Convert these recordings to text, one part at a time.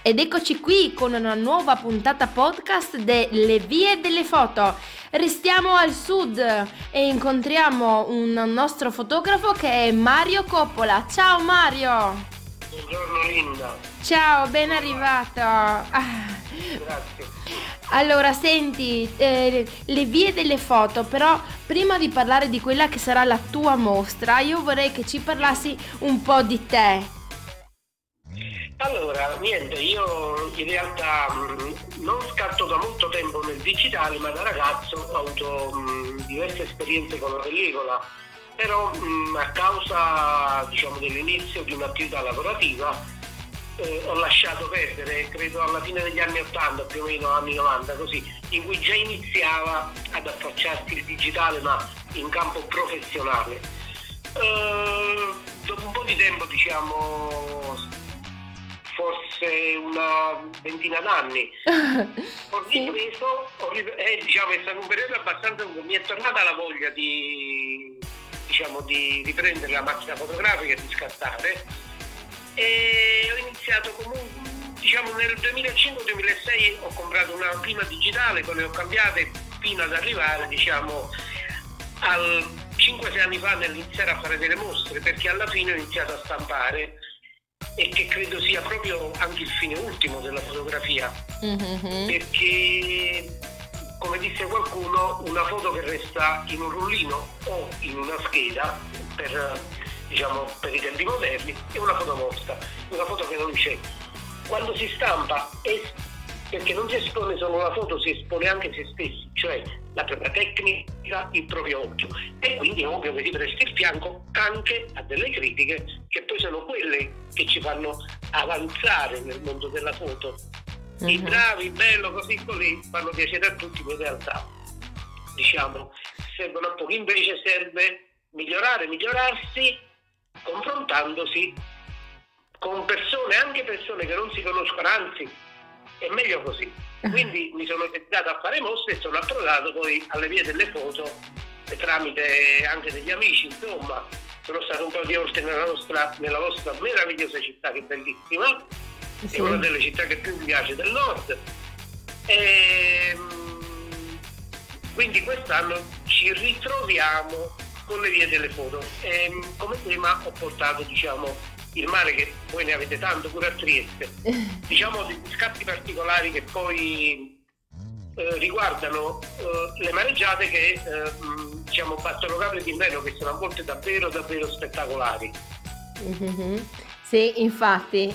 Ed eccoci qui con una nuova puntata podcast delle vie delle foto. Restiamo al sud e incontriamo un nostro fotografo che è Mario Coppola. Ciao Mario! Buongiorno Linda. Ciao, ben arrivato. Grazie. Allora, senti, le vie delle foto, però prima di parlare di quella che sarà la tua mostra, io vorrei che ci parlassi un po' di te. Allora, niente, io in realtà non scatto da molto tempo nel digitale, ma da ragazzo ho avuto diverse esperienze con la pellicola, però a causa, diciamo, dell'inizio di un'attività lavorativa ho lasciato perdere, credo alla fine degli anni 80, più o meno anni 90, così, in cui già iniziava ad affacciarsi il digitale, ma in campo professionale. Dopo un po' di tempo, diciamo, forse una ventina d'anni, ho ripreso, diciamo, è stato un periodo abbastanza lungo, mi è tornata la voglia di riprendere la macchina fotografica e di scattare, e ho iniziato comunque, diciamo, nel 2005-2006 ho comprato una prima digitale, poi le ho cambiate fino ad arrivare, diciamo, al 5-6 anni fa nell'iniziare a fare delle mostre, perché alla fine ho iniziato a stampare, e che credo sia proprio anche il fine ultimo della fotografia, perché, come disse qualcuno, una foto che resta in un rullino o in una scheda per i tempi moderni è una foto morta, una foto che non c'è. Quando si stampa perché non si espone solo la foto, si espone anche se stessi, cioè la propria tecnica, il proprio occhio, e quindi è ovvio che si presta il fianco anche a delle critiche che poi sono quelle che ci fanno avanzare nel mondo della foto. I bravi, bello, così fanno piacere a tutti, ma in realtà, diciamo, servono a poco. Invece serve migliorarsi, confrontandosi con anche persone che non si conoscono, anzi è meglio così. Quindi mi sono dedicato a fare mostre e sono approdato poi alle vie delle foto tramite anche degli amici. Insomma, sono stato un po' di volte nella vostra meravigliosa città, che è bellissima, è una delle città che più mi piace del nord, e quindi quest'anno ci ritroviamo con le vie delle foto, e come tema ho portato, diciamo, il mare, che voi ne avete tanto pure a Trieste, diciamo, degli scatti particolari che poi riguardano le mareggiate che diciamo battono capre d'inverno, che sono a volte davvero davvero spettacolari. Sì, infatti.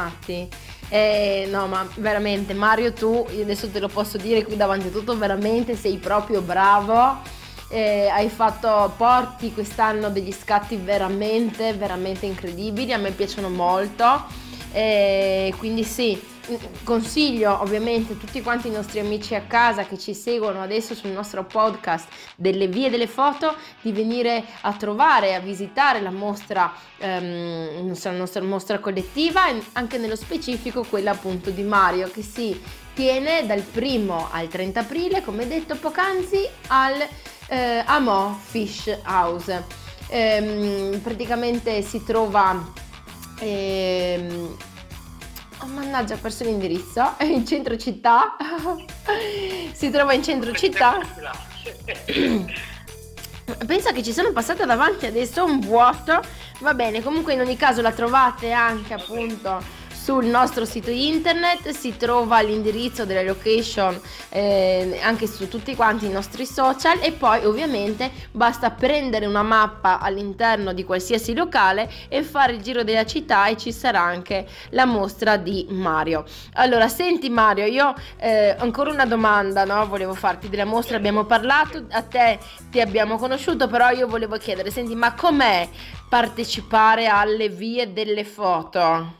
No, ma veramente Mario, tu, io adesso te lo posso dire qui davanti a tutto, veramente sei proprio bravo. Porti quest'anno degli scatti veramente veramente incredibili, a me piacciono molto, quindi sì, consiglio ovviamente a tutti quanti i nostri amici a casa che ci seguono adesso sul nostro podcast delle vie delle foto di venire a trovare, a visitare la nostra mostra collettiva, e anche nello specifico quella appunto di Mario, che si tiene dal 1 al 30 aprile, come detto poc'anzi, al Amo Fish House. Praticamente si trova mannaggia, ho perso l'indirizzo, è in centro città. Si trova in centro città. Penso che ci sono passata davanti adesso un vuoto. Va bene, comunque in ogni caso la trovate anche appunto sul nostro sito internet, si trova l'indirizzo della location anche su tutti quanti i nostri social, e poi ovviamente basta prendere una mappa all'interno di qualsiasi locale e fare il giro della città, e ci sarà anche la mostra di Mario. Allora, senti Mario, io ancora una domanda, no? Volevo farti della mostra, abbiamo parlato, a te ti abbiamo conosciuto, però io volevo chiedere, senti, ma com'è partecipare alle vie delle foto?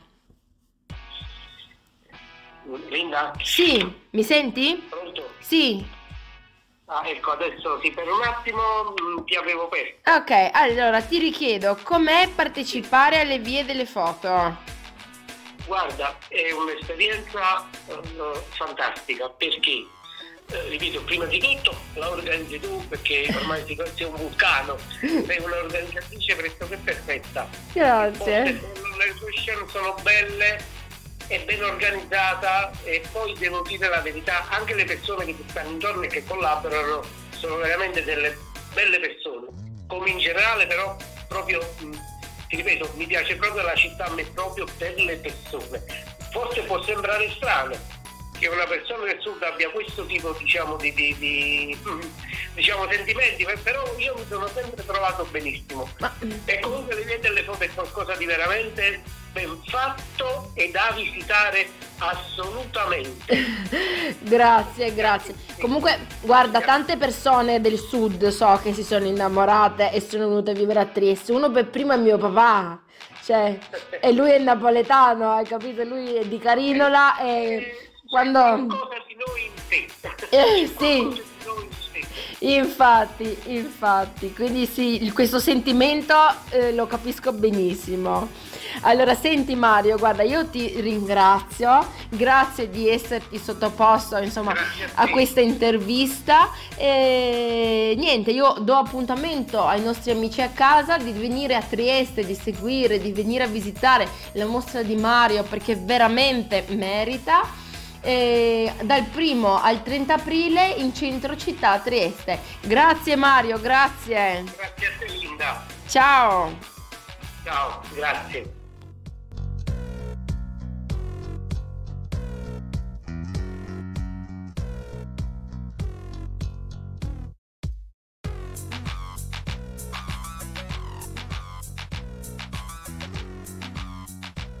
Linda? Sì, mi senti? Pronto? Sì. Ecco, adesso sì, per un attimo ti avevo perso. Ok, allora ti richiedo, com'è partecipare alle vie delle foto? Guarda, è un'esperienza fantastica, perché ripeto, prima di tutto la organizzi tu, perché ormai sei un vulcano, sei un'organizzatrice pressoché perfetta. Grazie. Le tue scene sono belle, è ben organizzata, e poi devo dire la verità, anche le persone che ti stanno intorno e che collaborano sono veramente delle belle persone, come in generale, però proprio, ti ripeto, mi piace proprio la città a me proprio per le persone. Forse può sembrare strano che una persona del sud abbia questo tipo, diciamo, diciamo, sentimenti, però io mi sono sempre trovato benissimo. E comunque vedete, le foto è qualcosa di veramente ben fatto e da visitare assolutamente. Grazie, grazie. Comunque, guarda, tante persone del sud so che si sono innamorate e sono venute a vivere a Trieste. Uno per primo è mio papà, cioè, e lui è napoletano, hai capito? Lui è di Carinola e quando... Qualcosa di noi in te. Sì, Qualcosa di noi in te. infatti, quindi sì, questo sentimento lo capisco benissimo. Allora, senti Mario, guarda, io ti ringrazio, grazie di esserti sottoposto, insomma, Grazie a a te. questa intervista e niente, io do appuntamento ai nostri amici a casa di venire a Trieste, di seguire, di venire a visitare la mostra di Mario perché veramente merita. Dal 1° al 30 aprile in centro città a Trieste. Grazie Mario, grazie. Grazie a te, Linda. Ciao. Ciao, grazie.